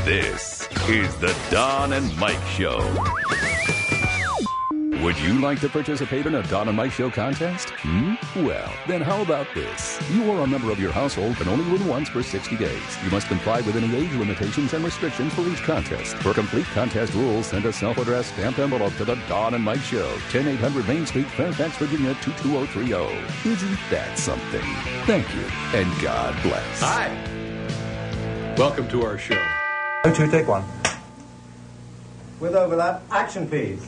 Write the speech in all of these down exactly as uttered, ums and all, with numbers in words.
This is the Don and Mike Show. Would you like to participate in a Don and Mike Show contest? Hmm? Well, then how about this? You or a member of your household can only win once for sixty days. You must comply with any age limitations and restrictions for each contest. For complete contest rules, send a self-addressed stamped envelope to the Don and Mike Show, ten eight hundred Main Street, Fairfax, Virginia, two two zero three zero. Isn't that something? Thank you, and God bless. Hi. Welcome to our show. Oh, two, take one. With overlap, action, please.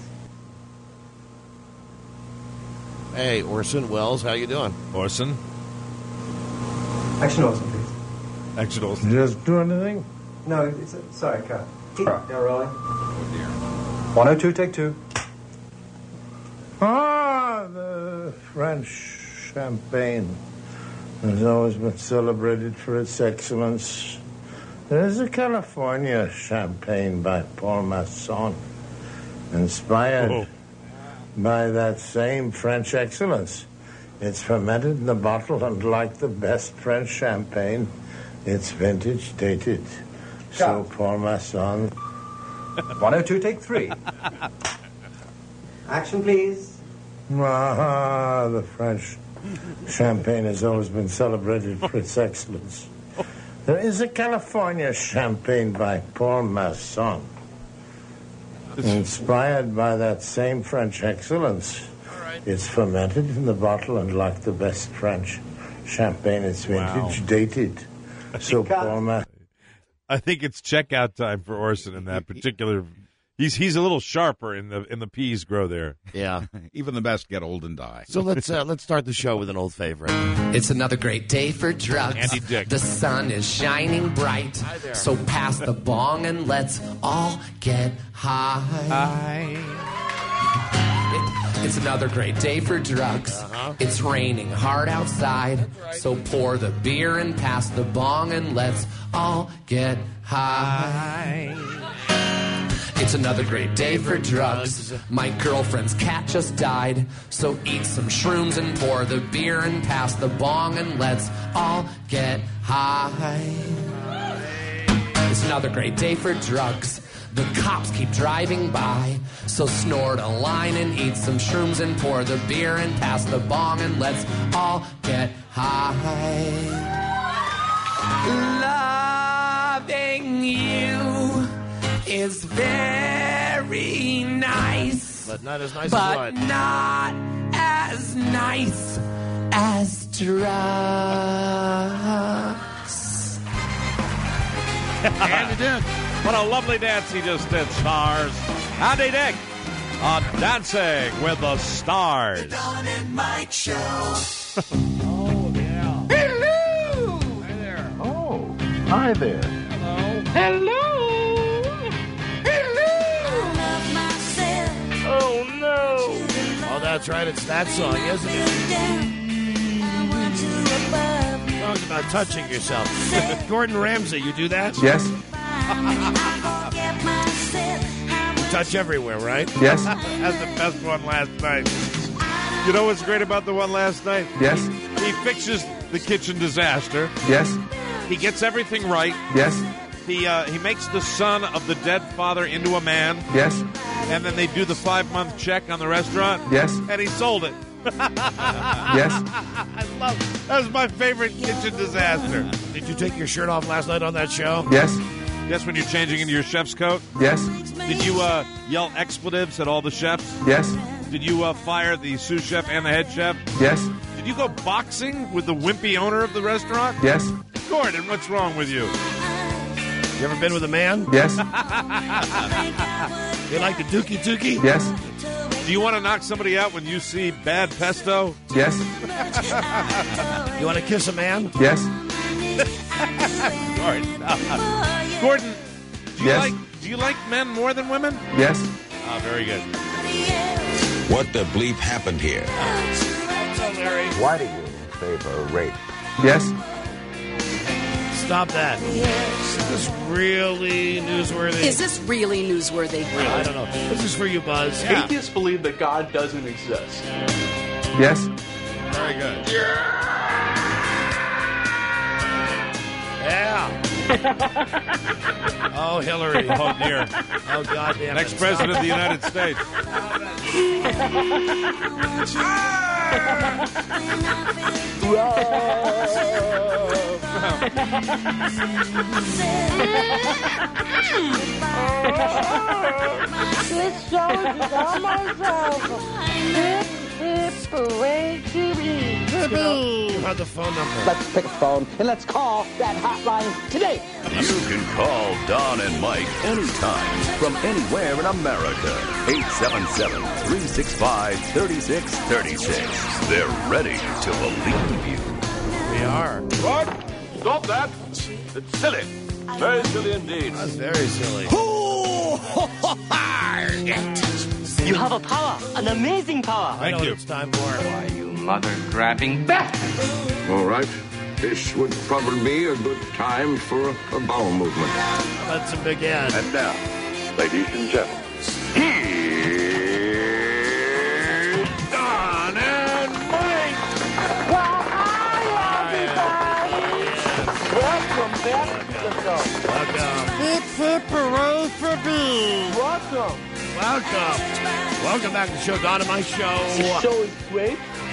Hey, Orson Welles, how you doing? Orson? Action, Orson, please. Action, Orson. Just do anything? No, it's a, sorry, cut. Yeah, rolling. Oh, dear. one oh two, take two. Ah, the French champagne has always been celebrated for its excellence. There's a California champagne by Paul Masson, inspired oh. by that same French excellence. It's fermented in the bottle, and like the best French champagne, it's vintage dated. So Paul Masson. one oh two, take three. Action, please. Ah, the French champagne has always been celebrated for its excellence. There is a California champagne by Paul Masson, inspired by that same French excellence. Right. It's fermented in the bottle, and like the best French champagne, it's vintage wow. dated. So Paul Masson. I think it's checkout time for Orson in that particular. He's he's a little sharper in the in the peas grow there. Yeah, even the best get old and die. So let's uh, let's start the show with an old favorite. It's another great day for drugs. Andy Dick. The sun is shining bright. Hi there. So pass the bong and let's all get high. Hi. It, it's another great day for drugs. Uh-huh. It's raining hard outside. Right. So pour the beer and pass the bong and let's all get high. It's another great day for drugs. My girlfriend's cat just died. So eat some shrooms and pour the beer and pass the bong and let's all get high. It's another great day for drugs. The cops keep driving by. So snort a line and eat some shrooms and pour the beer and pass the bong and let's all get high. Loving you is very nice, but not as nice but as what? not as nice as drugs. Andy Dick. What a lovely dance he just did, stars. Andy Dick on Dancing with the Stars. The Don and Mike Show. Oh, yeah. Hello. Hi there. Oh, hi there. Hello. Hello. Oh, no. Oh, that's right. It's that song, isn't it? Song's about touching yourself. Gordon Ramsay, you do that? Yes. You touch everywhere, right? Yes. That's the best one last night. You know what's great about the one last night? Yes. He fixes the kitchen disaster. Yes. He gets everything right. Yes. He uh, he makes the son of the dead father into a man. Yes. And then they do the five-month check on the restaurant. Yes. And he sold it. Yes. I love it. That was my favorite kitchen disaster. Did you take your shirt off last night on that show? Yes. Yes, when you're changing into your chef's coat? Yes. Did you uh, yell expletives at all the chefs? Yes. Did you uh, fire the sous chef and the head chef? Yes. Did you go boxing with the wimpy owner of the restaurant? Yes. Gordon, what's wrong with you? You ever been with a man? Yes. You like the dookie dookie? Yes. Do you want to knock somebody out when you see bad pesto? Yes. You want to kiss a man? Yes. Gordon, Gordon, do you Yes. like do you like men more than women? Yes. Oh, very good. What the bleep happened here? Why do you favor rape? Yes. Stop that. Is this really newsworthy? Is this really newsworthy? Really? I don't know. This is for you, Buzz. Yeah. Atheists believe that God doesn't exist. Yes. Very good. Yeah. Oh, Hillary. Oh, dear. Oh, God damn Next it. president of the United States. This show is on myself. Hip, hip, hooray to me. You have the phone number. Let's pick a phone and let's call that hotline today. You can call Don and Mike anytime from anywhere in America. eight seven seven, three six five, three six three six. They're ready to believe you. We are. What? Stop that. It's silly. Very silly indeed. That's very silly. You have a power, an amazing power. I know what it's time for. Why, you mother-grabbing bastard. All right. This would probably be a good time for a bowel movement. Let's begin. And now, ladies and gentlemen, here's Don and Mike. Well, hi, everybody. Welcome back to the show. Welcome. Hip, hip, hooray for me. Welcome. Welcome. Welcome back to the show, Don and Mike Show. The show is great.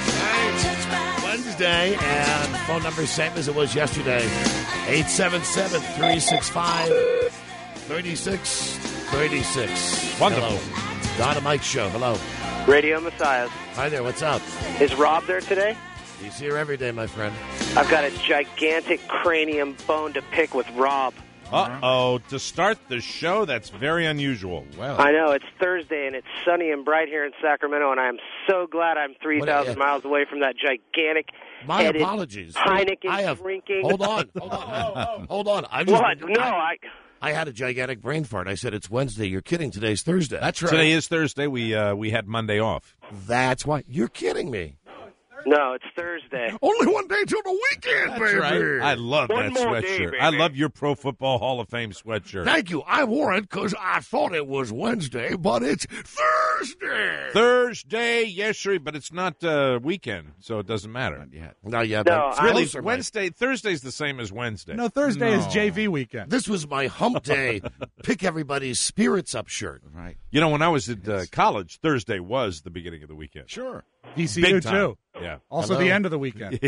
Wednesday, and phone number same as it was yesterday. eight seven seven, three six five, three six three six. Wonderful. Hello. Don and Mike Show. Hello. Radio Messiahs. Hi there. What's up? Is Rob there today? He's here every day, my friend. I've got a gigantic cranium bone to pick with Rob. Uh-oh. To start the show, that's very unusual. Well, I know. It's Thursday, and it's sunny and bright here in Sacramento, and I'm so glad I'm three thousand miles away from that gigantic My headed apologies. Heineken I have, drinking. Hold on. Hold on. Hold on. I just, What? No, I... I had a gigantic brain fart. I said, it's Wednesday. You're kidding. Today's Thursday. That's right. Today is Thursday. We uh, we had Monday off. That's why. You're kidding me. No, it's Thursday. Only one day till the weekend, That's baby. right. I love One that more sweatshirt. day, baby. I love your Pro Football Hall of Fame sweatshirt. Thank you. I wore it because I thought it was Wednesday, but it's Thursday. Thursday, yes, sir, but it's not uh, weekend, so it doesn't matter. Not yet. Not yet. No, but Really, closer, Wednesday, Thursday's the same as Wednesday. No, Thursday is J V weekend. This was my hump day, pick everybody's spirits up shirt. Right. You know, when I was at uh, college, Thursday was the beginning of the weekend. Sure. V C Big U, time. too. Yeah. Also Hello? the end of the weekend.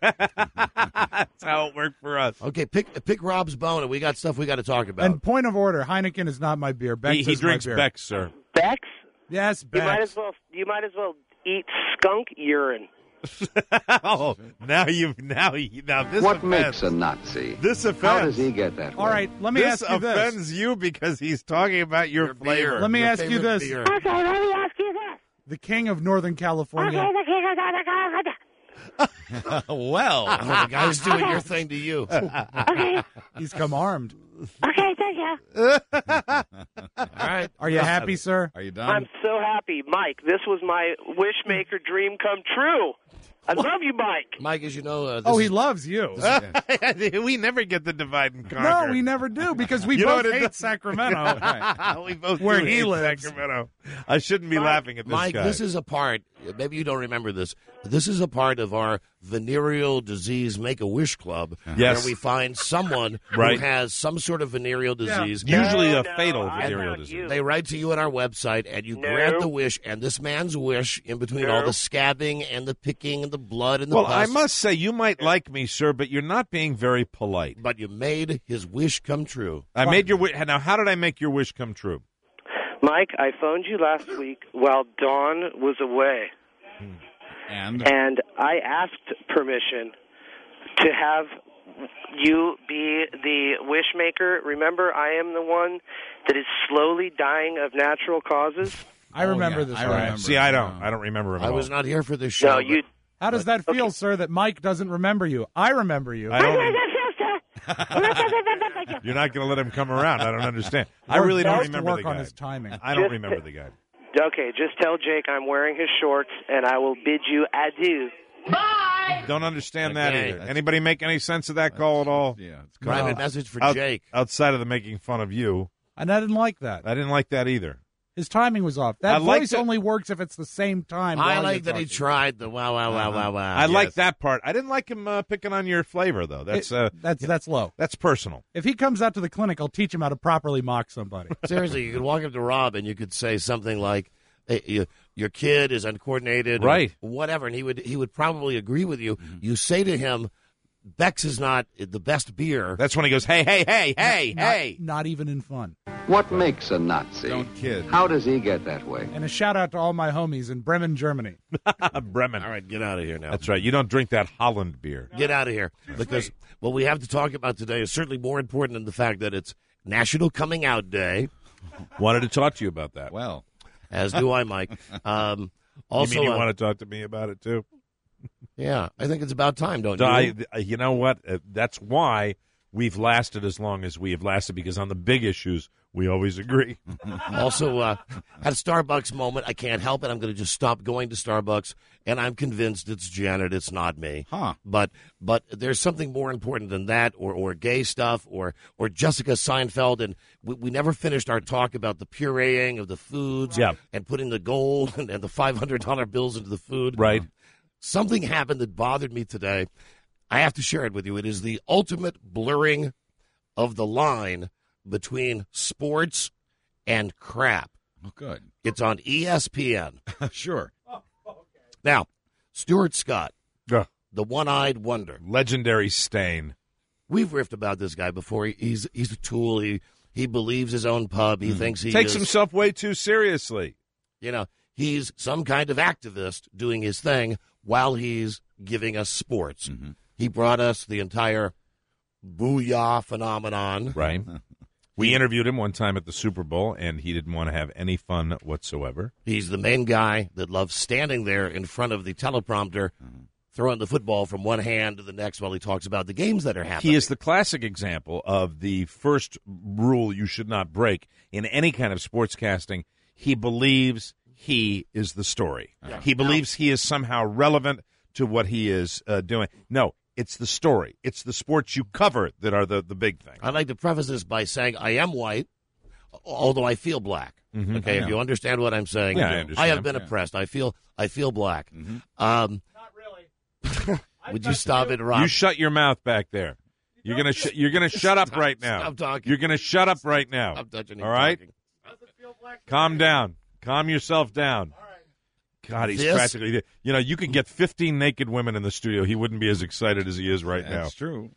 That's how it worked for us. Okay, pick pick Rob's bone, and we got stuff we got to talk about. And point of order, Heineken is not my beer. Beck's He, he is drinks my beer. Beck's, sir. Bex? Yes, You might Beck's. as well. You might as well eat skunk urine. Oh, now you now you now this What offends. makes a Nazi? This offends. How does he get that All way? right, let me This ask you this. offends you because he's talking about your, Your flavor. beer. Let me Your ask you favorite this. beer. Okay, let me ask you this. The king of Northern California. Okay, the king of Northern California. well, Oh, the guy's doing your thing to you. Okay, He's come armed. okay, thank you. All right. Are you happy, sir? Are you I'm so happy, Mike. This was my wishmaker dream come true. I love you, Mike. Mike, as you know, uh, this Oh, he is- loves you. we never get the divide and No, conquer. we never do because we You know both what it hate does? Sacramento. we both Where do he hate lives. Sacramento. I shouldn't be laughing at this Mike, guy. this is a part, maybe you don't remember this, but this is a part of our venereal disease Make-A-Wish Club Yes. where we find someone Right. who has some sort of venereal disease. Usually No, a no, fatal I'm venereal not disease. you. They write to you on our website, and you No. grant the wish, and this man's wish, in between all No. the scabbing and the picking and the blood and the Well, pus, I must say, you might like me, sir, but you're not being very polite. but you made his wish come true. I made your wish. Now, how did I make your wish come true? Mike, I phoned you last week while Dawn was away, And and I asked permission to have you be the wishmaker. Remember, I am the one that is slowly dying of natural causes. I remember yeah, this. I right? remember. See, I don't. I don't remember him at I all. was not here for this show. No, you. How does that feel, sir, that Mike doesn't remember you? I remember you. I don't. You're not going to let him come around. I don't understand. I We're really don't supposed to remember work the on guy. his timing. I don't Just- remember the guy. Okay, just tell Jake I'm wearing his shorts, and I will bid you adieu. Don't understand that Okay. either. Anybody make any sense of that call at all? yeah, it's Private called- message for Out- Jake. Outside of the making fun of you, And I didn't like that. I didn't like that either. His timing was off. That I like voice the- only works if it's the same time. I while like you're that he talking. tried the wow, wow, wow, wow, wow. I Yes. like that part. I didn't like him uh, picking on your flavor, though. That's It- uh, that's that's low. That's personal. If he comes out to the clinic, I'll teach him how to properly mock somebody. Seriously, you could walk up to Rob and you could say something like, hey, you, your kid is uncoordinated, Right. or whatever, and he would he would probably agree with you. You say to him, Beck's is not the best beer. That's when he goes, hey, hey, hey, hey, Not- hey. Not even in fun. What makes a Nazi? Don't kid. How does he get that way? And a shout out to all my homies in Bremen, Germany. Bremen. All right, get out of here now. That's right. You don't drink that Holland beer. Get out of here. Because what we have to talk about today is certainly more important than the fact that it's National Coming Out Day. Wanted to talk to you about that. Well, As do I, Mike. Um, also, you mean you uh, want to talk to me about it, too? yeah, I think it's about time, don't you? I, you know what? Uh, that's why we've lasted as long as we have lasted, because on the big issues, we always agree. Also, uh, at a Starbucks moment, I can't help it. I'm going to just stop going to Starbucks, and I'm convinced it's Janet. It's not me. Huh. But but there's something more important than that, or, or gay stuff, or or Jessica Seinfeld. And we, we never finished our talk about the pureeing of the foods Yeah. and putting the gold and, and the five hundred dollar bills into the food. Right. Something happened that bothered me today. I have to share it with you. It is the ultimate blurring of the line between sports and crap. oh, good. It's on E S P N. Sure. Now, Stuart Scott, Ugh. the one-eyed wonder. Legendary stain. We've riffed about this guy before. He- He's he's a tool. He he believes his own pub. He thinks he Takes is, himself way too seriously. you know, he's some kind of activist doing his thing while he's giving us sports. Mm-hmm. He brought us the entire booyah phenomenon. Right. We interviewed him one time at the Super Bowl, and he didn't want to have any fun whatsoever. He's the main guy that loves standing there in front of the teleprompter, throwing the football from one hand to the next while he talks about the games that are happening. He is the classic example of the first rule you should not break in any kind of sportscasting. He believes he is the story. Yeah. He believes he is somehow relevant to what he is uh, doing. No, it's the story. It's the sports you cover that are the, the big thing. I'd like to preface this by saying I am white, although I feel black. Mhm. Okay, if you understand what I'm saying, Yeah, I understand. have been Yeah. oppressed. I feel I feel black. Mhm. Um, Not really. would you stop it, Rob? You shut your mouth back there. You're gonna sh- you're gonna shut up right now. Stop talking. You're gonna shut up right now. Stop touching All and right. talking. Calm down. Calm yourself down. God, he's This- practically. You know, you could get fifteen naked women in the studio. He wouldn't be as excited as he is right now. That's true.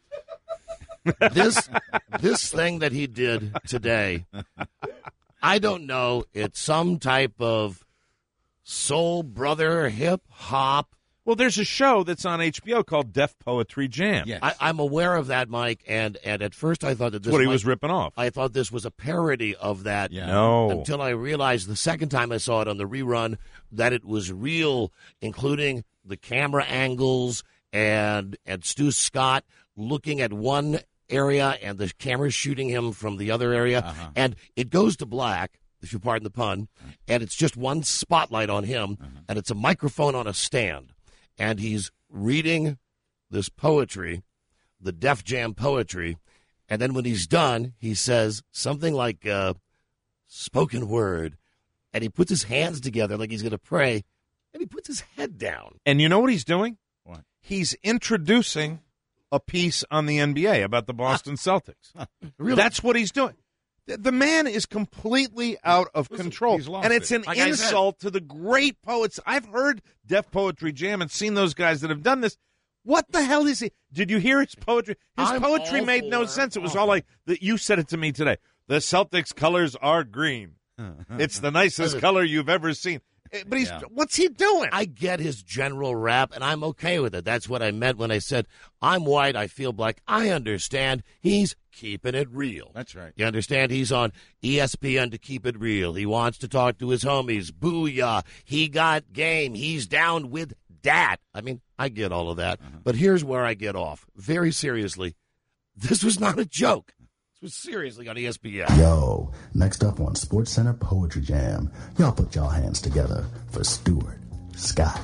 this this thing that he did today, I don't know. It's some type of soul brother hip hop. Well, there's a show that's on H B O called Def Poetry Jam. Yes. I, I'm aware of that, Mike, and, and at first I thought that this That's what he might- was ripping off. I thought this was a parody of that. Yeah. No. Until I realized the second time I saw it on the rerun that it was real, including the camera angles and and Stu Scott looking at one area and the camera shooting him from the other area, Uh-huh. and it goes to black, if you pardon the pun, and it's just one spotlight on him, Uh-huh. and it's a microphone on a stand, and he's reading this poetry, the Def Jam poetry. And then when he's done, he says something like uh, spoken word, and he puts his hands together like he's going to pray, and he puts his head down. And you know what he's doing? What? He's introducing a piece on the N B A about the Boston Celtics. Really? That's what he's doing. The- The man is completely out of control. he's lost And it's it. an Like I said. insult to the great poets. I've heard Def Poetry Jam and seen those guys that have done this. What the hell is he? Did you hear his poetry? His I'm poetry all made no for- sense. It was all like, that. You said it to me today. The Celtics colors are green. It's the nicest color you've ever seen. Eh, But he's, Yeah. what's he doing? I get his general rap, and I'm okay with it. That's what I meant when I said, I'm white, I feel black. I understand. He's keeping it real. That's right. You understand? He's on E S P N to keep it real. He wants to talk to his homies. Booyah. He got game. He's down with dat. I mean, I get all of that. Uh-huh. But here's where I get off. Very seriously. This was not a joke. This was seriously on E S P N. Yo, next up on Sports Center Poetry Jam, y'all put y'all hands together for Stuart Scott.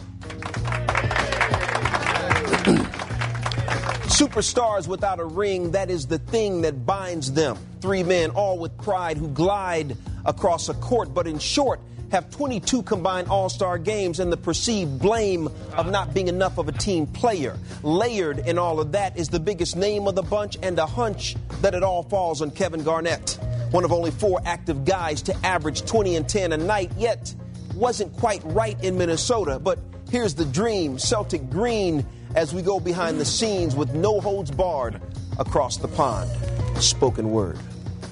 Superstars without a ring, that is the thing that binds them. Three men, all with pride, who glide across a court, but in short, have twenty-two combined all-star games and the perceived blame of not being enough of a team player. Layered in all of that is the biggest name of the bunch and a hunch that it all falls on Kevin Garnett. One of only four active guys to average twenty and ten a night, yet wasn't quite right in Minnesota. But here's the dream, Celtic green, as we go behind the scenes with no holds barred across the pond. Spoken word.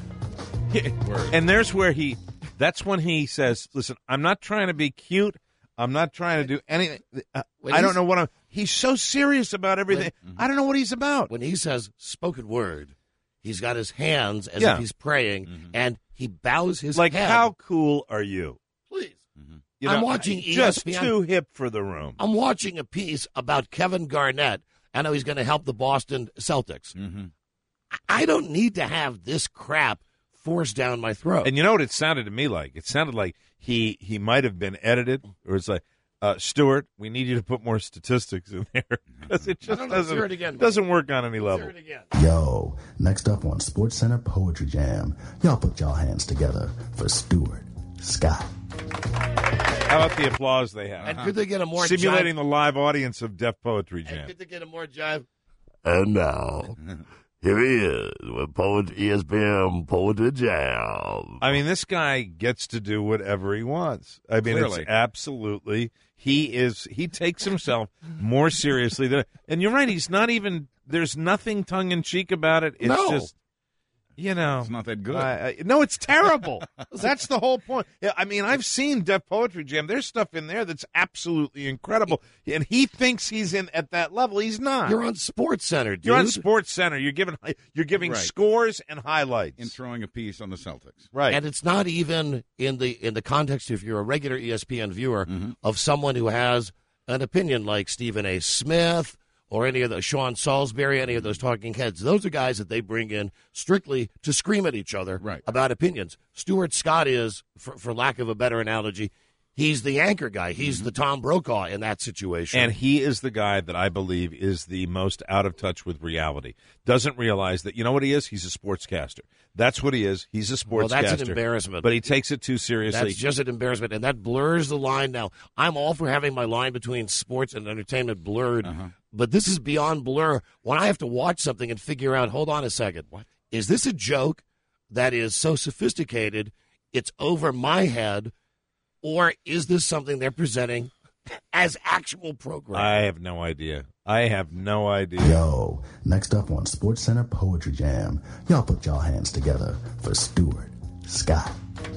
And there's where he, that's when he says, listen, I'm not trying to be cute. I'm not trying to do anything. Uh, I don't know what I'm, he's so serious about everything. When, I don't know what he's about. When he says spoken word, he's got his hands as yeah. if he's praying, mm-hmm. and he bows his like, head. Like, how cool are you? Please. Mm-hmm. You know, I'm watching just E S P N. Too hip for the room. I'm watching a piece about Kevin Garnett. I know he's going to help the Boston Celtics. Mm-hmm. I don't need to have this crap forced down my throat. And you know what it sounded to me like? It sounded like he he might have been edited, or it's like, uh, Stuart, we need you to put more statistics in there because it just doesn't it again, doesn't work on any level. Yo, next up on SportsCenter Poetry Jam, y'all put y'all hands together for Stuart Scott. How about the applause they have? And could they get a more simulating jive? the live audience of Def Poetry Jam? And could they get a more jive? And now, here he is with Poet E S P N Poetry Jam. I mean, this guy gets to do whatever he wants. I mean, Clearly. it's absolutely he is he takes himself more seriously than. And you're right. He's not even. There's nothing tongue in cheek about it. It's no. just. You know, it's not that good. Uh, no, it's terrible. That's the whole point. I mean, I've seen Def Poetry Jam. There's stuff in there that's absolutely incredible, and he thinks he's in at that level. He's not. You're on Sports Center, dude. You're on Sports Center. You're giving you're giving Right. scores and highlights, in throwing a piece on the Celtics. right? And it's not even in the in the context, if you're a regular E S P N viewer, mm-hmm. of someone who has an opinion like Stephen A. Smith or any of the Sean Salisbury, any of those talking heads. Those are guys that they bring in strictly to scream at each other right. about opinions. Stuart Scott is, for, for lack of a better analogy, he's the anchor guy. He's mm-hmm. the Tom Brokaw in that situation. And he is the guy that I believe is the most out of touch with reality. Doesn't realize that, you know what he is? He's a sportscaster. That's what he is. He's a sportscaster. Well, that's an embarrassment. But he takes it too seriously. That's just an embarrassment, and that blurs the line now. I'm all for having my line between sports and entertainment blurred, uh-huh. but this is beyond blur. When I have to watch something and figure out, hold on a second, what? Is this a joke that is so sophisticated it's over my head, or is this something they're presenting as actual programming? I have no idea. I have no idea. Yo, next up on SportsCenter Poetry Jam, y'all put y'all hands together for Stuart Scott.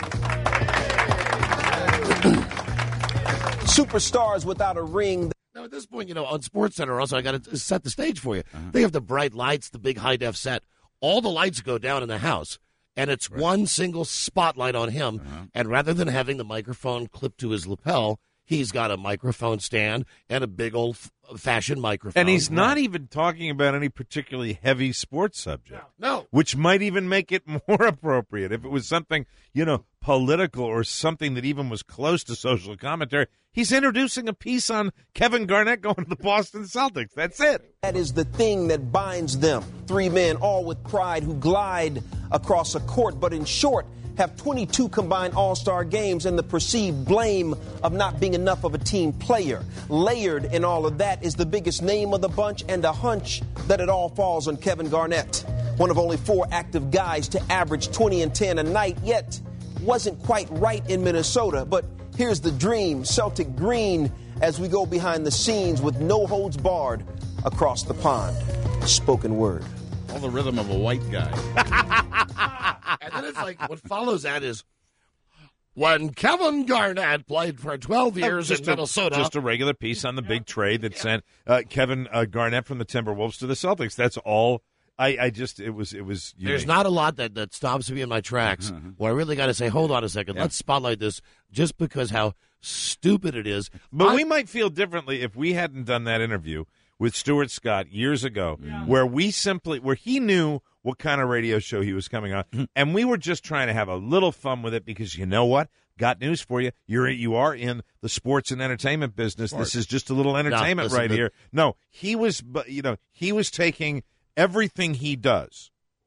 Superstars without a ring. Now, at this point, you know, on SportsCenter, also, I got to set the stage for you. Uh-huh. They have the bright lights, the big high-def set. All the lights go down in the house, and it's right. one single spotlight on him. Uh-huh. And rather than having the microphone clipped to his lapel, he's got a microphone stand and a big old-fashioned microphone. And he's not even talking about any particularly heavy sports subject. No. Which might even make it more appropriate. If it was something, you know, political or something that even was close to social commentary, he's introducing a piece on Kevin Garnett going to the Boston Celtics. That's it. That is the thing that binds them. Three men, all with pride, who glide across a court, but in short, have twenty-two combined all-star games and the perceived blame of not being enough of a team player. Layered in all of that is the biggest name of the bunch and a hunch that it all falls on Kevin Garnett. One of only four active guys to average twenty and ten a night, yet wasn't quite right in Minnesota. But here's the dream, Celtic green, as we go behind the scenes with no holds barred across the pond. Spoken word. All the rhythm of a white guy. And then it's like, what follows that is, when Kevin Garnett played for twelve years just in Minnesota. A, just a regular piece on the big trade that sent uh, Kevin uh, Garnett from the Timberwolves to the Celtics. That's all. I, I just, it was, it was. Unique. There's not a lot that, that stops me in my tracks Mm-hmm. where I really got to say, hold on a second, Yeah. let's spotlight this just because how stupid it is. But I, we might feel differently if we hadn't done that interview with Stuart Scott years ago, Yeah. where we simply, where he knew what kind of radio show he was coming on, Mm-hmm. and we were just trying to have a little fun with it because you know what? Got news for you. You're you are in the sports and entertainment business. This is just a little entertainment listen, right the- here. No, he was, but you know, he was taking everything he does,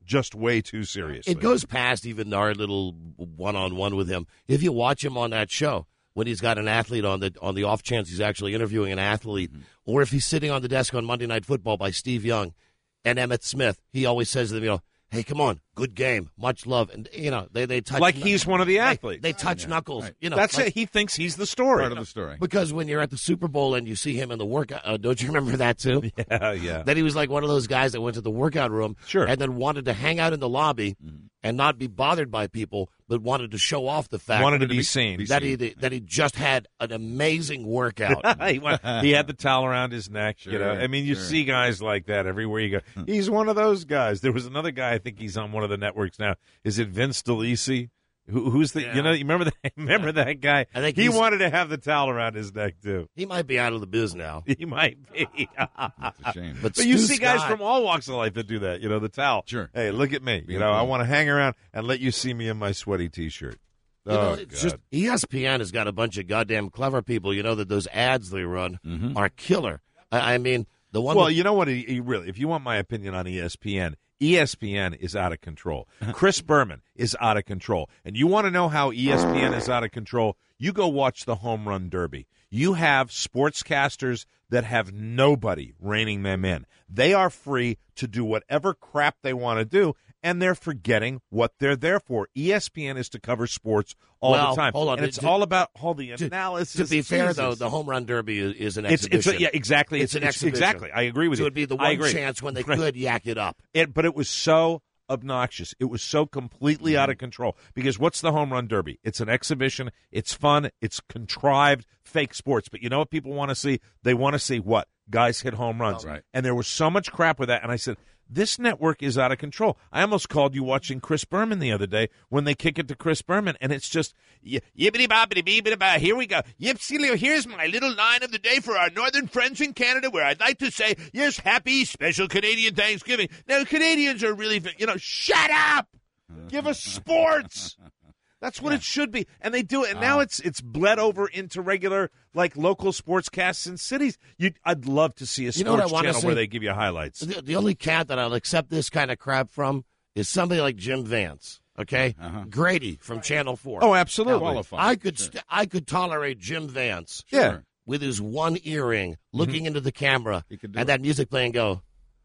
just way too seriously. It goes past even our little one-on-one with him. If you watch him on that show, when he's got an athlete on the on the off chance he's actually interviewing an athlete, mm-hmm. or if he's sitting on the desk on Monday Night Football by Steve Young and Emmett Smith, he always says to them, you know, hey, come on, good game, much love, and you know they they touch like he's one of the athletes. They, they touch yeah, knuckles. Right. You know, that's like, it. He thinks he's the story. Part of the story. Because when you're at the Super Bowl and you see him in the workout, uh, don't you remember that too? Yeah, yeah. That he was like one of those guys that went to the workout room, sure, and then wanted to hang out in the lobby mm-hmm. and not be bothered by people, but wanted to show off the fact wanted to that be he, seen that he that he just had an amazing workout. he, he had the towel around his neck. Sure, you know, I mean, you sure. see guys like that everywhere you go. He's one of those guys. There was another guy. I think he's on one of the networks now. Is it Vince DeLisi? Who, who's the? Yeah. You know, you remember that? Remember yeah. that guy? I think he wanted to have the towel around his neck too. He might be out of the biz now. He might be. That's a shame. But, But you Stu see guys Scott- from all walks of life that do that. You know, the towel. Sure. Hey, look at me. You know, I want to hang around and let you see me in my sweaty T-shirt. You know, Oh, it's God. just E S P N has got a bunch of goddamn clever people. You know that those ads they run Mm-hmm. are killer. I, I mean, the one. Well, that, you know what? He, he really, if you want my opinion on E S P N, E S P N is out of control. Chris Berman is out of control. And you want to know how E S P N is out of control? You go watch the Home Run Derby. You have sportscasters that have nobody reining them in. They are free to do whatever crap they want to do, and they're forgetting what they're there for. E S P N is to cover sports all well, the time. Hold on, and it's to, all about all the to, analysis. To be fair, Jesus. though, the Home Run Derby is, is an It's, exhibition. it's a, yeah, exactly. It's, It's, an it's exhibition. Exactly. I agree with so you. it would be the I one agree. chance when they Right. could yak it up. It, but it was so obnoxious. It was so completely out of control. Because what's the Home Run Derby? It's an exhibition. It's fun. It's contrived, fake sports. But you know what people want to see? They want to see what? Guys hit home runs. Oh, right. And there was so much crap with that. And I said, this network is out of control. I almost called you watching Chris Berman the other day when they kick it to Chris Berman, and it's just y- yibbity bobbity beebity ba. Here we go. Yipsilio, here's my little line of the day for our northern friends in Canada, where I'd like to say, yes, happy special Canadian Thanksgiving. Now, Canadians are really, you know, shut up. Give us sports. That's what Yeah. it should be, and they do it. And now Uh. it's it's bled over into regular like local sportscasts in cities. You, I'd love to see a You know what I sports wanna channel see? where they give you highlights. The, the only cat that I'll accept this kind of crap from is somebody like Jim Vance. Okay, Uh-huh. Grady from Channel Four. Oh, absolutely. Qualified. I could Sure. st- I could tolerate Jim Vance. Yeah. with his one earring, looking into the camera, He could do and it. that music playing. Go.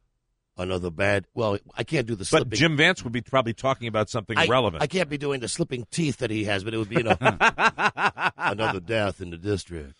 Another bad. Well, I can't do the But slipping. Jim Vance would be probably talking about something I, relevant. I can't be doing the slipping teeth that he has, but it would be, you know, another death in the district.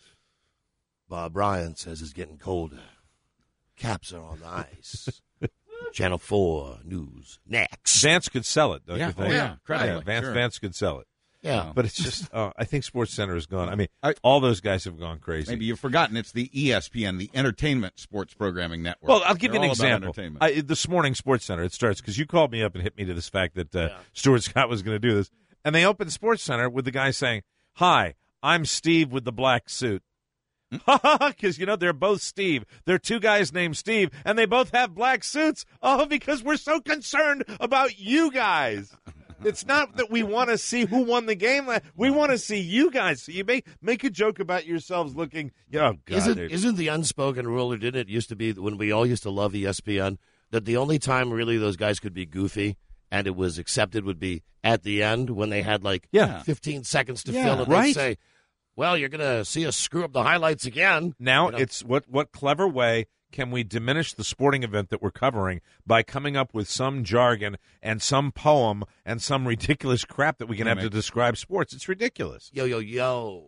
Bob Ryan says it's getting colder. Caps are on the ice. Channel four News next. Vance could sell it, don't Yeah. you think? Oh, yeah. Incredibly. Yeah, Vance Sure. Vance could sell it. Yeah. But it's just, uh, I think Sports Center is gone. I mean, I- all those guys have gone crazy. Maybe you've forgotten it's the E S P N, the Entertainment Sports Programming Network. Well, I'll give They're you an all about example. entertainment. I, this morning, Sports Center, it starts because you called me up and hit me to this fact that uh, Yeah. Stuart Scott was going to do this. And they opened Sports Center with the guy saying, "Hi, I'm Steve with the black suit." Because, you know, they're both Steve. They're two guys named Steve, and they both have black suits. Oh, because we're so concerned about you guys. It's not that we want to see who won the game. We want to see you guys. So you make make a joke about yourselves looking, you know, God, Isn't, they're- isn't the unspoken rule, or didn't it used to be when we all used to love E S P N, that the only time really those guys could be goofy and it was accepted would be at the end when they had like Yeah. fifteen seconds to Yeah, fill and right. they'd say, well, you're going to see us screw up the highlights again. Now You know? it's what what clever way can we diminish the sporting event that we're covering by coming up with some jargon and some poem and some ridiculous crap that we can have to describe sports? It's ridiculous. Yo, yo, yo.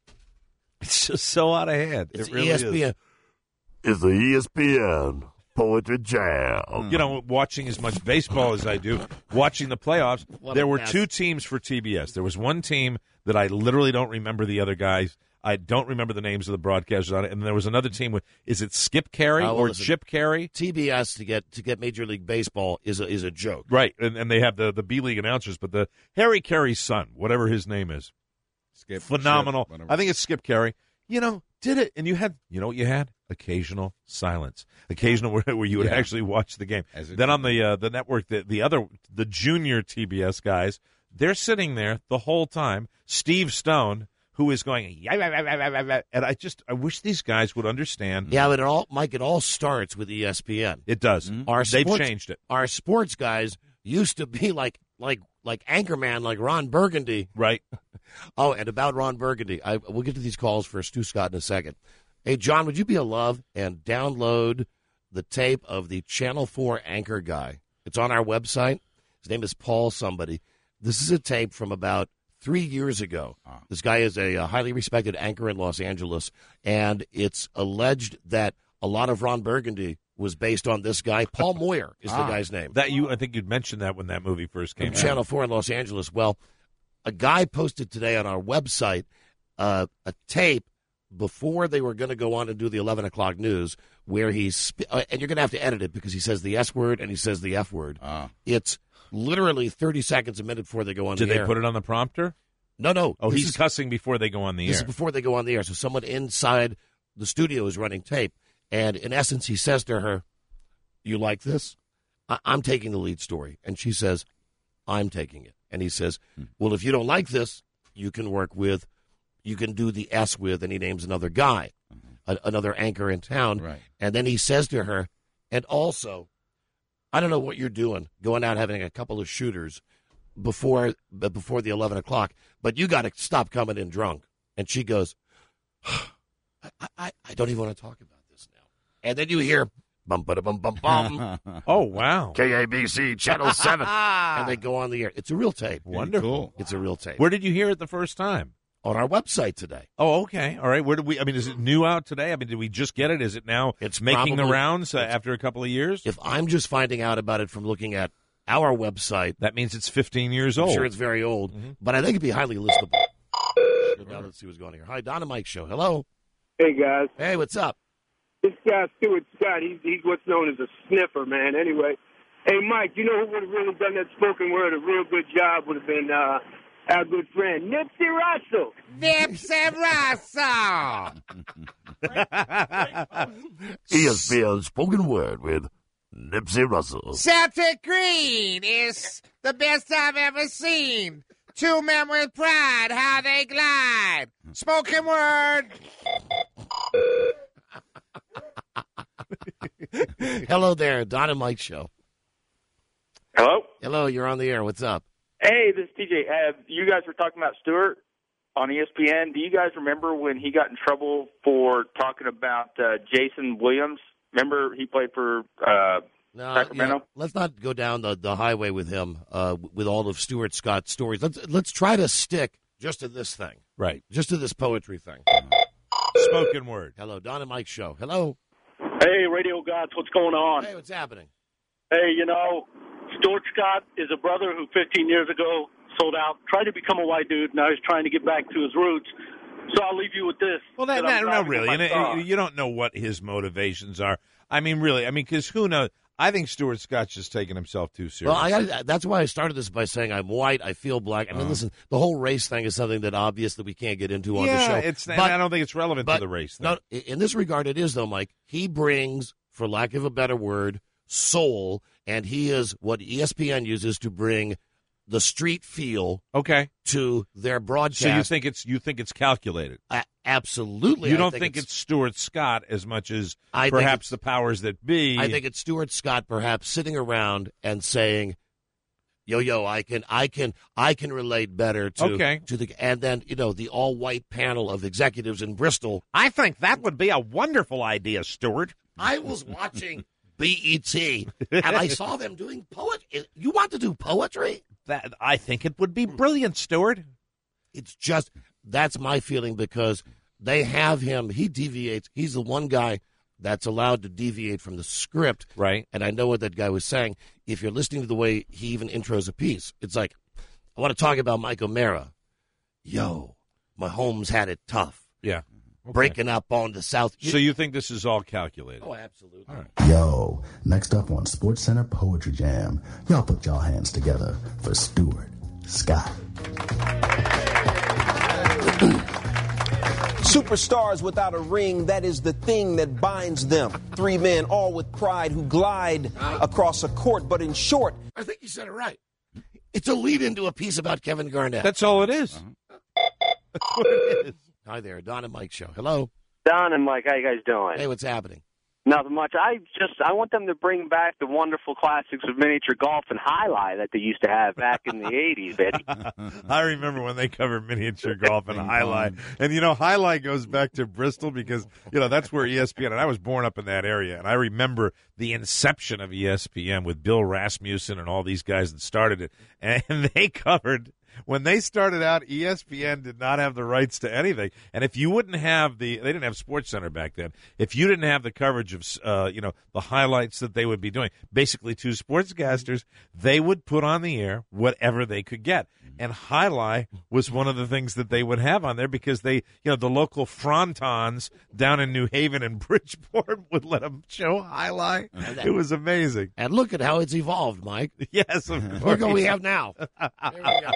It's just so out of hand. It's it really E S P N. is. It's the E S P N Poetry Jam. You know, watching as much baseball as I do, watching the playoffs, What a there were mess. two teams for T B S. There was one team that I literally don't remember the other guys. I don't remember the names of the broadcasters on it. And there was another team with, is it Skip Carey Oh, well, or listen, Chip Carey? T B S to get to get Major League Baseball is a, is a joke. Right, and, and they have the, the B League announcers, but the Harry Carey's son, whatever his name is, Skip, phenomenal. Chip, whatever. I think it's Skip Carey. You know, did it, and you had, you know what you had? Occasional silence, occasional where, where you would Yeah. actually watch the game. As it Then on should the uh, the network, the the other the junior T B S guys, they're sitting there the whole time. Steve Stone, who is going, "Yeah, yeah, yeah, yeah, yeah, yeah," and I just I wish these guys would understand. Yeah, but it all, Mike, it all starts with E S P N. It does. Our They've sports- changed it. Our sports guys used to be like like like Anchorman, like Ron Burgundy. Right. Oh, and about Ron Burgundy, I, we'll get to these calls for Stu Scott in a second. Hey, John, would you be a love and download the tape of the Channel four anchor guy? It's on our website. His name is Paul somebody. This is a tape from about three years ago. Oh. This guy is a, a highly respected anchor in Los Angeles, and it's alleged that a lot of Ron Burgundy was based on this guy. Paul Moyer is ah, the guy's name. That you, I think you'd mentioned that when that movie first came from out. Channel four in Los Angeles. Well, a guy posted today on our website uh, a tape before they were going to go on and do the eleven o'clock news where he's, uh, and you're going to have to edit it because he says the S word and he says the F word. Ah. It's literally thirty seconds a minute before they go on Did the they air. put it on the prompter? No, no. Oh, this he's is, cussing before they go on the this air. This is before they go on the air. So someone inside the studio is running tape. And in essence, he says to her, you like this? I- I'm taking the lead story. And she says, I'm taking it. And he says, well, if you don't like this, you can work with, you can do the S with, and he names another guy, mm-hmm. a- another anchor in town. Right. And then he says to her, and also, I don't know what you're doing, going out having a couple of shooters before before the eleven o'clock, but you got to stop coming in drunk. And she goes, I, I, I don't even want to talk about this now. And then you hear, bum, ba, bum, bum, bum. Oh, wow. K A B C, Channel seven. And they go on the air. It's a real tape. Wonderful. Cool. It's a real tape. Where did you hear it the first time? On our website today. Oh, okay. All right. Where did we, I mean, is it new out today? I mean, did we just get it? Is it now It's making probably, the rounds uh, after a couple of years? If I'm just finding out about it from looking at our website, that means it's fifteen years I'm old. sure it's very old, mm-hmm. but I think it'd be highly listenable. Now let's see what's going on here. Hi, Donna Mike Show. Hello. Hey, guys. Hey, what's up? This guy, Stuart Scott, he's, he's what's known as a sniffer, man. Anyway, hey, Mike, you know who would have really done that spoken word a real good job would have been uh, our good friend, Nipsey Russell. Nipsey Russell. E S P N Spoken Word with Nipsey Russell. Celtic Green is the best I've ever seen. Two men with pride, how they glide. Spoken word. Hello there, Don and Mike Show. Hello? Hello, you're on the air. What's up? Hey, this is T J. Uh, you guys were talking about Stewart on E S P N. Do you guys remember when he got in trouble for talking about uh, Jason Williams? Remember he played for uh, no, Sacramento? Yeah, let's not go down the, the highway with him, uh, with all of Stuart Scott's stories. Let's, let's try to stick just to this thing. Right. Just to this poetry thing. Spoken word. Hello, Don and Mike Show. Hello. Hey, radio gods, what's going on? Hey, what's happening? Hey, you know, Stuart Scott is a brother who fifteen years ago sold out, tried to become a white dude. Now he's trying to get back to his roots. So I'll leave you with this. Well, that, that that, no, really. You, know, you don't know what his motivations are. I mean, really. I mean, because who knows? I think Stuart Scott's just taking himself too seriously. Well, I gotta, that's why I started this by saying I'm white, I feel black. I mean, uh-huh. listen, the whole race thing is something that obvious that we can't get into on yeah, the show. It's, but, I don't think it's relevant but, to the race thing. No, in this regard, it is, though, Mike. He brings, for lack of a better word, soul, and he is what E S P N uses to bring the street feel okay. to their broadcast. So you think it's you think it's calculated? Uh, absolutely. You I don't think, think it's, it's Stuart Scott as much as I perhaps the powers that be. I think it's Stuart Scott perhaps sitting around and saying, "Yo, yo, I can, I can, I can relate better to okay. to the." And then you know the all-white panel of executives in Bristol. I think that would be a wonderful idea, Stuart. I was watching B E T and I saw them doing poetry. You want to do poetry? That I think it would be brilliant, Stuart. It's just that's my feeling because they have him. He deviates. He's the one guy that's allowed to deviate from the script. Right. And I know what that guy was saying. If you're listening to the way he even intros a piece, it's like, I want to talk about Mike O'Mara. Yo, Mahomes had it tough. Yeah. Okay. Breaking up on the South. So you think this is all calculated? Oh, absolutely. All right. Yo, next up on SportsCenter Poetry Jam, y'all put y'all hands together for Stuart Scott. Superstars without a ring, that is the thing that binds them. Three men, all with pride, who glide across a court, but in short... I think you said it right. It's a lead into a piece about Kevin Garnett. That's all it is. Uh-huh. That's what it is. Hi there, Don and Mike Show. Hello. Don and Mike, how you guys doing? Hey, what's happening? Nothing much. I just I want them to bring back the wonderful classics of miniature golf and highlight that they used to have back in the eighties, Eddie. I remember when they covered miniature golf and highlight. And, you know, highlight goes back to Bristol because, you know, that's where E S P N, and I was born up in that area, and I remember the inception of E S P N with Bill Rasmussen and all these guys that started it. And they covered, when they started out, E S P N did not have the rights to anything. And if you wouldn't have the, they didn't have SportsCenter back then. If you didn't have the coverage of, uh, you know, the highlights that they would be doing, basically two sportscasters, they would put on the air whatever they could get. And highlight was one of the things that they would have on there because they, you know, the local frontons down in New Haven and Bridgeport would let them show highlight. It was amazing. And look at how it's evolved, Mike. Yes, of course. Look what we have now. There we go.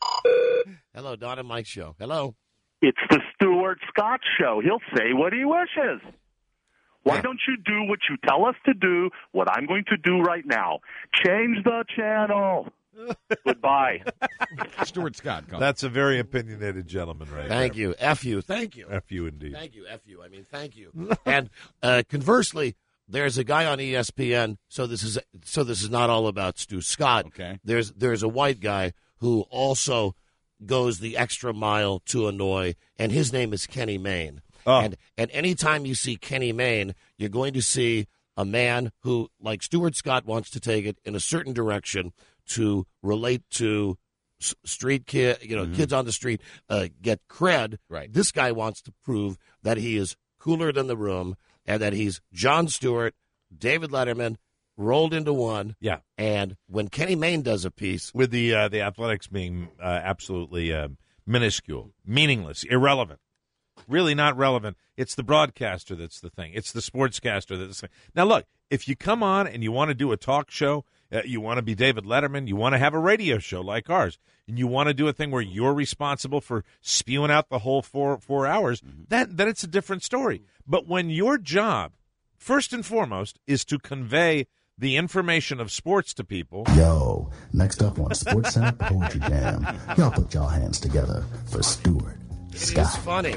Hello, Don and Mike Show. Hello. It's the Stuart Scott Show. He'll say what he wishes. Why don't you do what you tell us to do, what I'm going to do right now? Change the channel. Goodbye. Stuart Scott. That's a very opinionated gentleman right Thank there. you. F you. Thank you. F you indeed. Thank you. F you. I mean, thank you. And uh, conversely, there's a guy on E S P N, so this is so this is not all about Stu Scott. Okay. There's there's a white guy who also goes the extra mile to annoy, and his name is Kenny Mayne. Oh. And and anytime you see Kenny Mayne, you're going to see a man who, like Stuart Scott, wants to take it in a certain direction to relate to s- street kid, you know, Mm-hmm. kids on the street, uh, get cred. Right. This guy wants to prove that he is cooler than the room and that he's Jon Stewart, David Letterman, rolled into one. Yeah. And when Kenny Mayne does a piece, With the uh, the athletics being uh, absolutely uh, minuscule, meaningless, irrelevant, really not relevant. It's the broadcaster that's the thing. It's the sportscaster that's the thing. Now, look, if you come on and you want to do a talk show, uh, you want to be David Letterman, you want to have a radio show like ours, and you want to do a thing where you're responsible for spewing out the whole four four hours, Mm-hmm. that then it's a different story. But when your job, first and foremost, is to convey the information of sports to people. Yo, next up on SportsCenter Poetry Jam, y'all put y'all hands together for Stuart Scott. it's funny.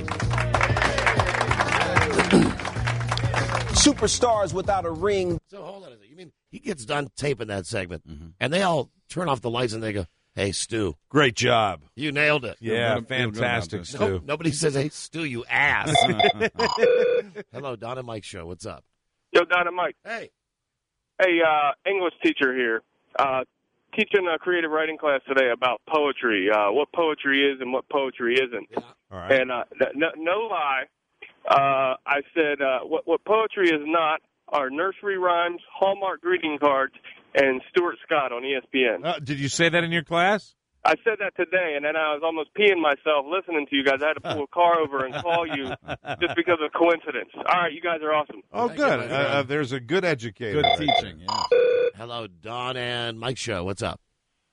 Superstars without a ring. So hold on a second. You mean he gets done taping that segment, Mm-hmm. and they all turn off the lights and they go, "Hey, Stu, Great job. you nailed it." Yeah, good- feel good about fantastic, this. Stu. Nope, nobody says, "Hey, Stu, you ass." Hello, Don and Mike Show. What's up? Yo, Don and Mike. Hey. Hey, uh, English teacher here. Uh, teaching a creative writing class today about poetry, uh, what poetry is and what poetry isn't. All right. And uh, no, no lie, uh, I said uh, what, what poetry is not are nursery rhymes, Hallmark greeting cards, and Stuart Scott on E S P N. Uh, did you say that in your class? I said that today, and then I was almost peeing myself listening to you guys. I had to pull a car over and call you just because of coincidence. All right, you guys are awesome. Oh, Thank good. you, Uh, my friend. uh, there's a good educator. Good right teaching. there. Yeah. Hello, Don and Mike Show. What's up?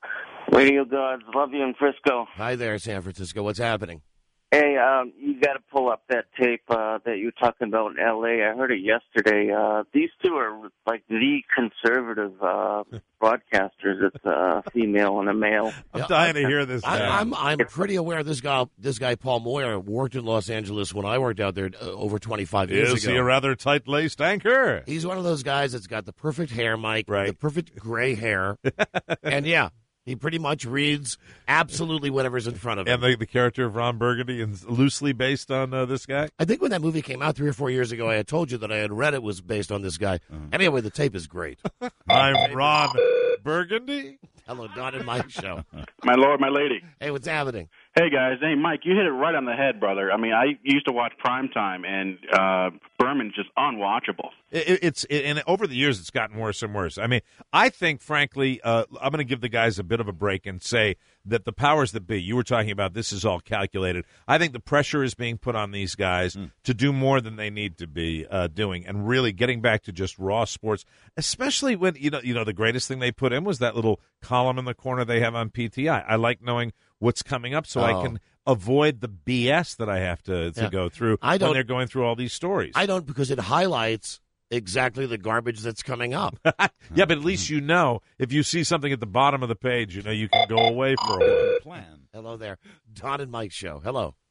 Radio gods, love you in Frisco. Hi there, San Francisco. What's happening? Hey, um, you got to pull up that tape uh, that you were talking about in L A. I heard it yesterday. Uh, these two are like the conservative uh, broadcasters. It's a female and a male. I'm dying to hear this. I, now. I'm I'm pretty aware this guy this guy Paul Moyer worked in Los Angeles when I worked out there uh, over twenty-five years Is ago. he a rather tight-laced anchor? He's one of those guys that's got the perfect hair, Mike, Right. the perfect gray hair, and yeah, he pretty much reads absolutely whatever's in front of him. And the, the character of Ron Burgundy is loosely based on uh, this guy? I think when that movie came out three or four years ago, I had told you that I had read it was based on this guy. Anyway, the tape is great. I'm Ron Burgundy. Hello, Don and Mike Show. My lord, my lady. Hey, what's happening? Hey, guys. Hey, Mike, you hit it right on the head, brother. I mean, I used to watch Primetime, and uh, Berman's just unwatchable. It, it's it, and over the years, it's gotten worse and worse. I mean, I think, frankly, uh, I'm going to give the guys a bit of a break and say that the powers that be, you were talking about, this is all calculated. I think the pressure is being put on these guys mm. to do more than they need to be uh, doing, and really getting back to just raw sports. Especially when you know, you know, the greatest thing they put in was that little column in the corner they have on P T I. I like knowing what's coming up so oh. I can avoid the B S that I have to, to yeah. go through I don't, when they're going through all these stories. I don't, because it highlights exactly the garbage that's coming up. Yeah, but at least you know if you see something at the bottom of the page, you know you can go away for a while. Plan. Hello there, Don and Mike Show. Hello.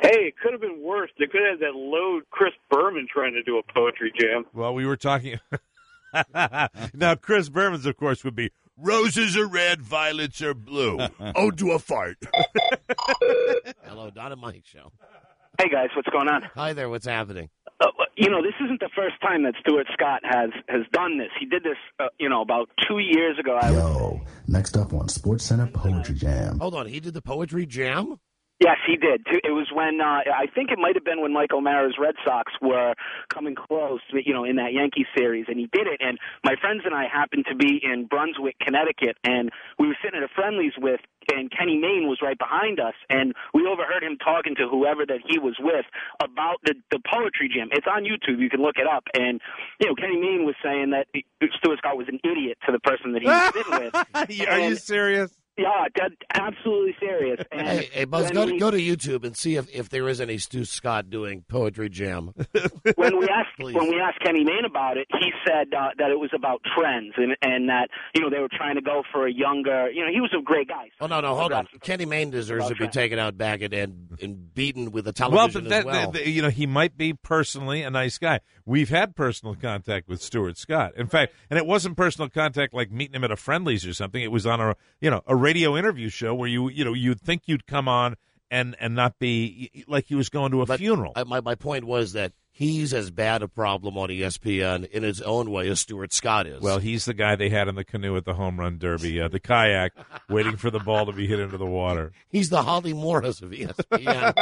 Hey, it could have been worse. They could have had that load Chris Berman trying to do a poetry jam. Well, we were talking. Now, Chris Berman's, of course, would be roses are red, violets are blue. Ode to a fart. Hello, Don and Mike Show. Hey, guys, what's going on? Hi there, what's happening? Uh, you know, this isn't the first time that Stuart Scott has, has done this. He did this, uh, you know, about two years ago. I Yo, next up on SportsCenter Poetry Jam. Hold on, he did the poetry jam? Yes, he did. It was when, uh, I think it might have been when Mike O'Mara's Red Sox were coming close, you know, in that Yankee series, and he did it. And my friends and I happened to be in Brunswick, Connecticut, and we were sitting at a Friendly's with, and Kenny Mayne was right behind us, and we overheard him talking to whoever that he was with about the, the poetry jam. It's on YouTube. You can look it up. And, you know, Kenny Mayne was saying that Stuart Scott was an idiot to the person that he was sitting with. Are and, you serious? Yeah, dead, absolutely serious. And Hey, hey Buzz, go to, we, go to YouTube and see if, if there is any Stu Scott doing poetry jam. when we asked Please. when we asked Kenny Mayne about it, he said uh, that it was about trends and and that you know they were trying to go for a younger. You know, he was a great guy. Oh no, no, hold on. Kenny Mayne deserves to be taken out back and and, and beaten with a television well, but that, as well. that- you know, he might be personally a nice guy. We've had personal contact with Stuart Scott. In fact, and it wasn't personal contact like meeting him at a Friendly's or something. It was on a you know a radio interview show where you you know you'd think you'd come on and and not be like he was going to a But funeral. I- my my point was that he's as bad a problem on E S P N in his own way as Stuart Scott is. Well, he's the guy they had in the canoe at the home run derby, uh, the kayak, waiting for the ball to be hit into the water. He's the Holly Morris of E S P N.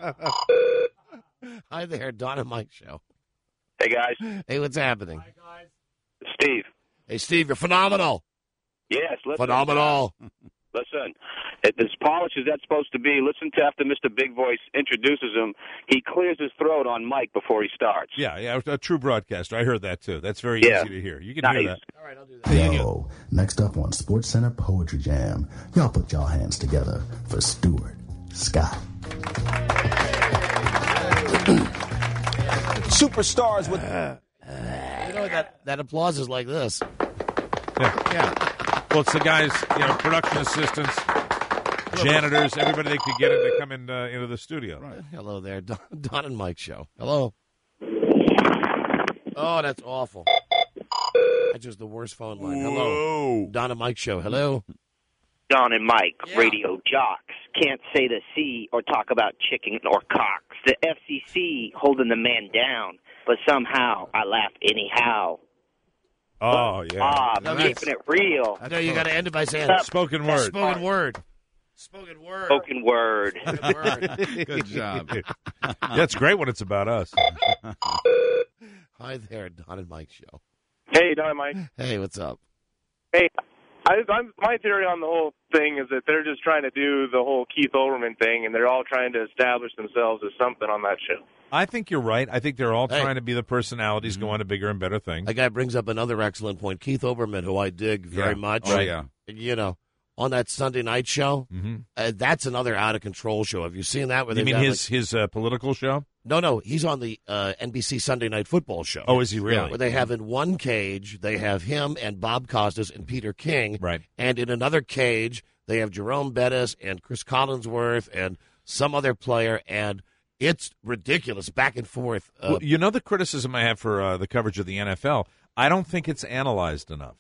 Hi there, Don and Mike Show. Hey, guys. Hey, what's happening? Steve. Hey, Steve, you're phenomenal. Yes, listen. Phenomenal. Uh, listen, it, as polished as that's supposed to be, listen to after Mister Big Voice introduces him, he clears his throat on mic before he starts. Yeah, yeah, a true broadcaster. I heard that, too. That's very Yeah. easy to hear. You can Nice. hear that. All right, I'll do that. Yo, next up on SportsCenter Poetry Jam. Y'all put y'all hands together for Stuart Scott. Superstars with. You know, that, that applause is like this. Yeah. yeah. Well, it's the guys, you know, production assistants, janitors, everybody they could get in to come in, uh, into the studio. Right. Hello there, Don, Don and Mike Show. Hello. Oh, that's awful. That's just the worst phone line. Hello. Whoa. Don and Mike Show. Hello. Don and Mike, Yeah. radio jocks, can't say the C or talk about chicken or cocks. The F C C holding the man down, but somehow I laugh anyhow. Oh, yeah. Ah, No, keeping it real. I know you got to end it by saying Spoken word. Spoken word. Spoken word. Spoken word. Spoken word. Good job. That's great when it's about us. Hi there, Don and Mike Show. Hey, Don and Mike. Hey, what's up? Hey, I, I'm, my theory on the whole thing is that they're just trying to do the whole Keith Olbermann thing, and they're all trying to establish themselves as something on that show. I think you're right. I think they're all Hey. trying to be the personalities going to bigger and better things. That guy brings up another excellent point. Keith Olbermann, who I dig very Yeah. much. Oh, yeah. You know, on that Sunday night show, Mm-hmm. uh, that's another out-of-control show. Have you seen that? Where You they've mean got, his his uh, political show? like- no, no, he's on the uh, N B C Sunday Night Football show. Oh, is he really? Yeah, where they have in one cage, they have him and Bob Costas and Peter King. Right. And in another cage, they have Jerome Bettis and Chris Collinsworth and some other player, and it's ridiculous, back and forth. Uh, Well, you know the criticism I have for uh, the coverage of the N F L? I don't think it's analyzed enough.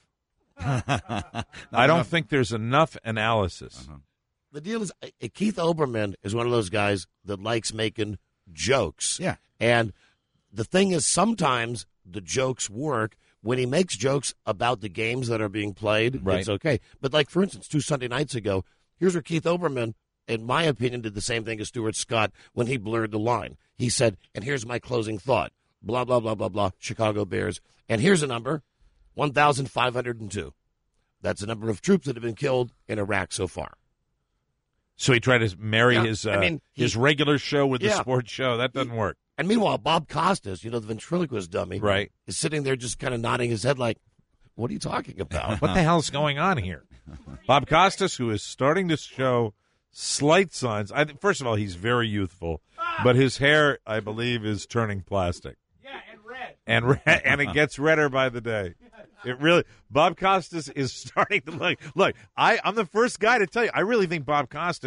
I don't think there's enough analysis. Uh-huh. The deal is, uh, Keith Olbermann is one of those guys that likes making jokes. Yeah. And the thing is, sometimes the jokes work. When he makes jokes about the games that are being played, Right. it's okay. But, like, for instance, two Sunday nights ago, here's where Keith Olbermann, in my opinion, did the same thing as Stuart Scott when he blurred the line. He said, and here's my closing thought, blah, blah, blah, blah, blah, Chicago Bears. And here's a number, one thousand five hundred two. That's the number of troops that have been killed in Iraq so far. So he tried to marry Yeah, his uh, I mean, he- his regular show with the Yeah. sports show. That doesn't work. And meanwhile, Bob Costas, you know, the ventriloquist dummy, Right. is sitting there just kind of nodding his head like, what are you talking about? What the hell's going on here? Bob Costas, who is starting to show slight signs. I, first of all, he's very youthful, but his hair, I believe, is turning plastic. Yeah, and red. And re- and it gets redder by the day. It really. Bob Costas is starting to look. Look, I, I'm the first guy to tell you. I really think Bob Costas,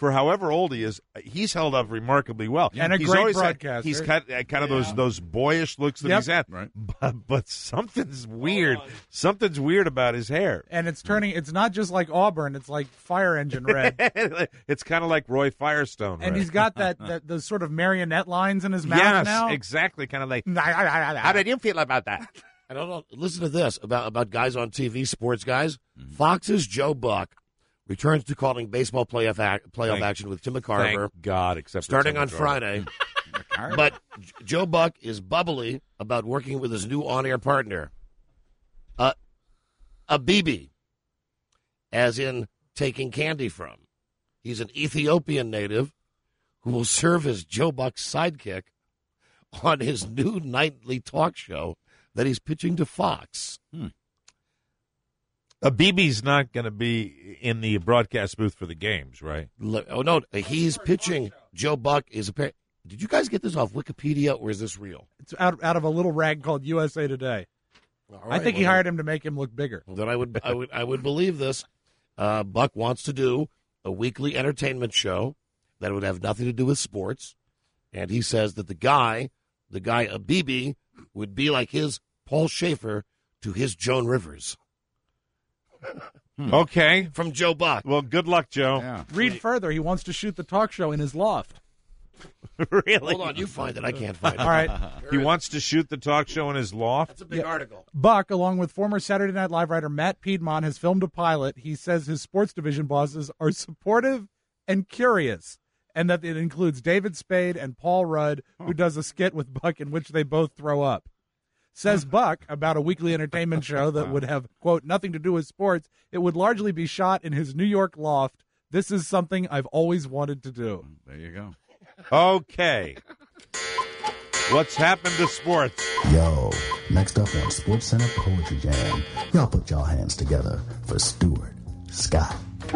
for however old he is, he's held up remarkably well. And a he's great always had- broadcaster. he's got uh, kind of Yeah. those those boyish looks that Yep. he's had. Right. But, but something's weird. Something's weird about his hair. And it's turning. It's not just like Auburn. It's like fire engine red. It's kind of like Roy Firestone. And red. he's got that, that those sort of marionette lines in his mouth yes, now. exactly. Kind of like. How did you feel about that? I don't know. Listen to this about, about guys on T V, sports guys. Fox's Joe Buck returns to calling baseball playoff, ac- playoff Thank- action with Tim McCarver. Thank God, except for starting Tim on McCarver. Friday. But J- Joe Buck is bubbly about working with his new on-air partner, uh, a B B, as in taking candy from. He's an Ethiopian native who will serve as Joe Buck's sidekick on his new nightly talk show that he's pitching to Fox. Hmm. A B B's not going to be in the broadcast booth for the games, right? Le- Oh, no, he's pitching. Joe Buck is a pair. Did you guys get this off Wikipedia, or is this real? It's out out of a little rag called U S A Today. All I right, think he well, hired him to make him look bigger. Then I would, I would, I would believe this. Uh, Buck wants to do a weekly entertainment show that would have nothing to do with sports, and he says that the guy, the guy Abibi, would be like his Paul Schaefer to his Joan Rivers. Okay. From Joe Buck. Well, good luck, Joe. Yeah. Read further. He wants to shoot the talk show in his loft. Really? Hold on, you find it. I can't find it. All right. He wants to shoot the talk show in his loft. That's a big article. Buck, along with former Saturday Night Live writer Matt Piedmont, has filmed a pilot. He says his sports division bosses are supportive and curious, and that it includes David Spade and Paul Rudd, who does a skit with Buck in which they both throw up. Says Buck about a weekly entertainment show that would have, quote, nothing to do with sports. It would largely be shot in his New York loft. This is something I've always wanted to do. There you go. Okay. What's happened to sports? Yo, next up on Sports Center Poetry Jam, y'all put y'all hands together for Stuart Scott.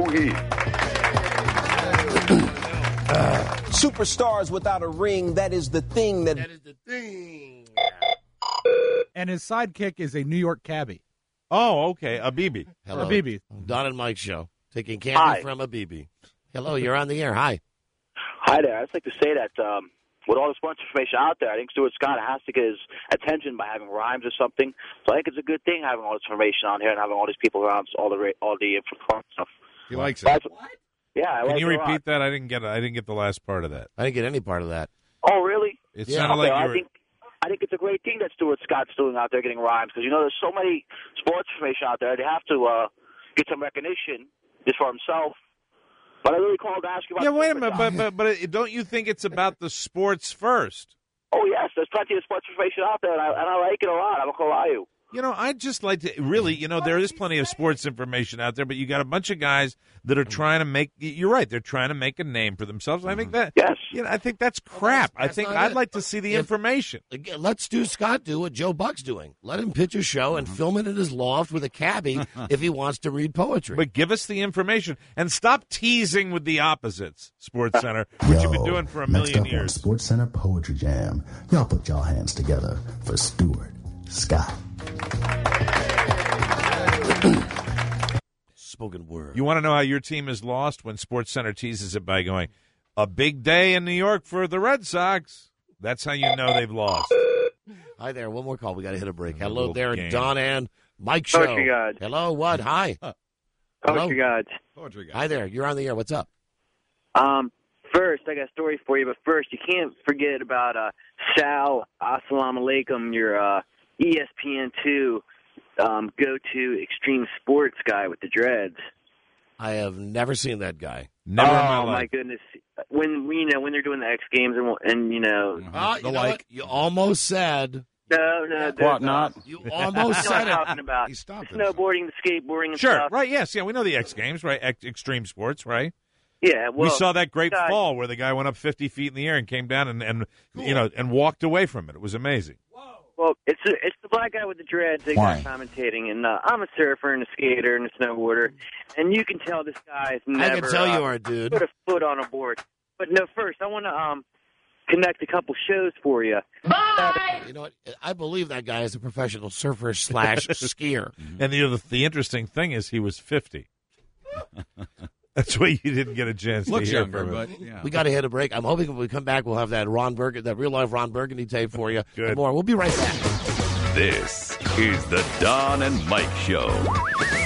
Superstars without a ring, that is the thing that... That is the thing. And his sidekick is a New York cabbie. Oh, okay. A B B. Hello. A B B. Don and Mike show. Taking candy Hi. from a B B. Hello, you're on the air. Hi. Hi there. I'd just like to say that um, with all the sports information out there, I think Stuart Scott has to get his attention by having rhymes or something. So I think it's a good thing having all this information on here and having all these people around, all the ra- all the info stuff. He likes it. That's- Yeah, I Can like you it a lot. repeat that? I didn't get. I didn't get the last part of that. I didn't get any part of that. Oh, really? It Yeah. sounded Okay, like I you were. think I think it's a great thing that Stuart Scott's doing out there, getting rhymes, because you know there's so many sports information out there. They have to uh, get some recognition just for himself. But I really called to ask you about. Yeah, the wait a Super minute, Doc. but but but don't you think it's about the sports first? Oh yes, there's plenty of sports information out there, and I, and I like it a lot. I'm gonna lie you. You know, I'd just like to really, you know, there is plenty of sports information out there, but you got a bunch of guys that are trying to make. You're right, they're trying to make a name for themselves. I think that. Yes. You know, I think that's crap. I that's think not I'd it. like to see the If- information. Again, let Stu Scott do what Joe Buck's doing. Let him pitch a show and film it in his loft with a cabbie if he wants to read poetry. But give us the information and stop teasing with the opposites, Sports Center, which you've been doing for a next million up on years. Sports Center Poetry Jam, y'all put y'all hands together for Stuart Scott. Spoken word. You want to know how your team is lost when Sports Center teases it by going, a big day in New York for the Red Sox. That's how you know they've lost. Hi there. One more call. We got to hit a break. A Hello little there, game. Don and Mike show. Poetry Gods. Hello, what? Hi. Hello? Poetry Gods. Poetry guy. Hi there. You're on the air. What's up? Um, first, I got a story for you, but first, you can't forget about uh, Sal Assalamu Alaikum, your uh, E S P N two um, go-to extreme sports guy with the dreads. I have never seen that guy. Never oh, in my my life. goodness. When, you know, when they're doing the X Games and, and you know... Ah, you The know like. what? You almost said. No, no. What there's, not? You uh, almost you know what said I'm it. talking about. He stopped The himself. snowboarding, the skateboarding and Sure, stuff. right, yes, yeah, we know the X Games, right, X, extreme sports, right? Yeah, well... we saw that great guy- fall where the guy went up fifty feet in the air and came down and, and you know, and walked away from it. It was amazing. Well, it's a, it's the black guy with the dreads that Why? got commentating, and uh, I'm a surfer and a skater and a snowboarder, and you can tell this guy's never I can tell uh, you are, dude. put a foot on a board. But no, first I want to um connect a couple shows for you. You know what? I believe that guy is a professional surfer slash skier. And the, the the interesting thing is he was fifty. That's why you didn't get a chance Looks to hear younger, from but him. yeah. We got to hit a break. I'm hoping when we come back, we'll have that Ron Burgundy, that real life Ron Burgundy tape for you. Good. And more. We'll be right back. This is the Don and Mike Show.